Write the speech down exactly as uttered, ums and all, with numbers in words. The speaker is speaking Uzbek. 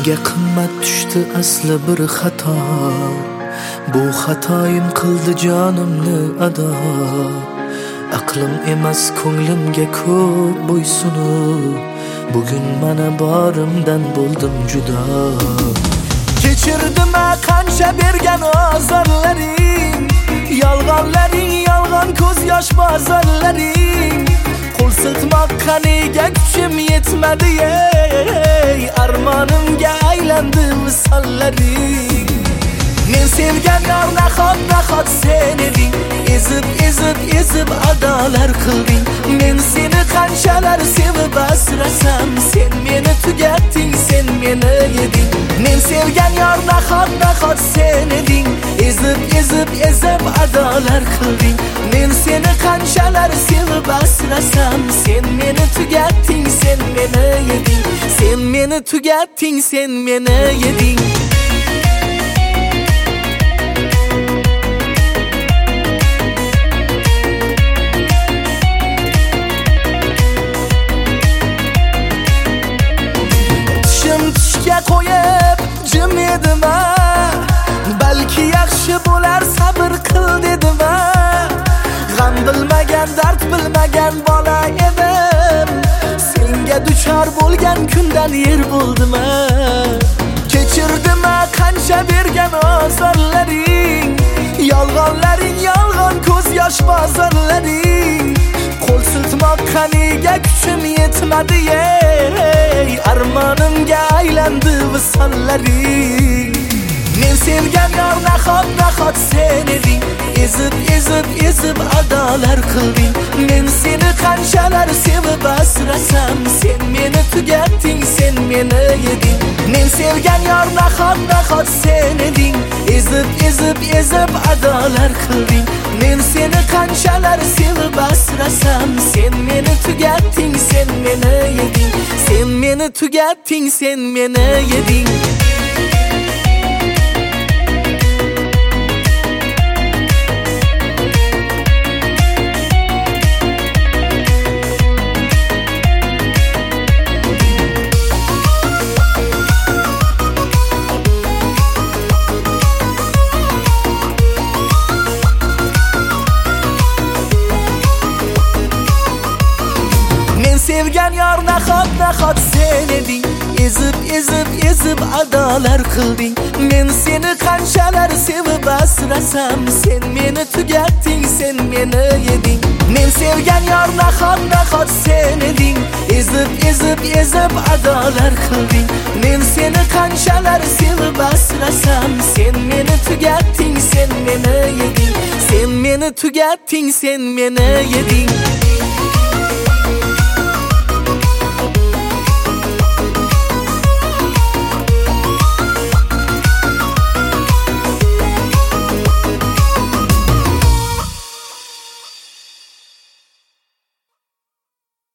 Menga qimmat tushdi asli bir xato. Bu xatoyim qildi jonimni ado. Aqlim emas ko'nglimga ko'p bo'ysunib, bugun mana borimdan bo'ldim judo. Kechirdim qancha bergan ozorlaring, yolg'onlaring, yolg'on ko'z yosh bozorlaring. Qo'l siltmoqqa nega kuchim yetmadi ey, armonimga aylandi visollaring. Men sevgan yor nahot nahot sen eding, ezib ezib ezib adolar qilding. Men seni qanchalar sevib asrasam, sen meni tugatding, sen meni yeding. Men sevgan yor nahot nahot sen eding, ezib ezib ezib adolar qilding. Men seni qanchalar sevib asrasam, sen meni tugatding, sen meni yeding. Sen meni tugatding, sen meni yeding. Qo'yib jim edim, balki yaxshi bo'lar sabr qil dedim. G'am bilmagan, dard bilmagan bola edim. Senga duchor bo'lgan kundan yer bo'ldim. Kechirdim qancha bergan ozorlaring, yolg'onlaring, yolg'on ko'z yosh bozorlaring. Qo'l siltmoqqa nega kuchim yetmadi ey, armonimga aylandi visollaring. Men sevgan yor nahot nahot sen eding, ezib ezib ezib adolar qilding. Men seni qanchalar sevib asrasam, sen meni tugatding, sen meni yeding. Men sevgan yor nahot nahot sen eding, ezib ezib ezib adolar qilding. Men seni qanchalar sevib asrasam, sen meni tugatding, sen meni yeding. Sen meni tugatding, sen meni yeding. Sevgan yor nahot nahot sen eding, ezib ezib ezib adolar qilding. Men seni qanchalar sevib asrasam, sen meni tugatding, sen meni yeding. Men sevgan yor nahot nahot sen eding, ezib ezib ezib adolar qilding. Men seni qanchalar sevib asrasam, sen meni tugatding, sen meni yeding. Sen meni tugatding, sen meni yeding.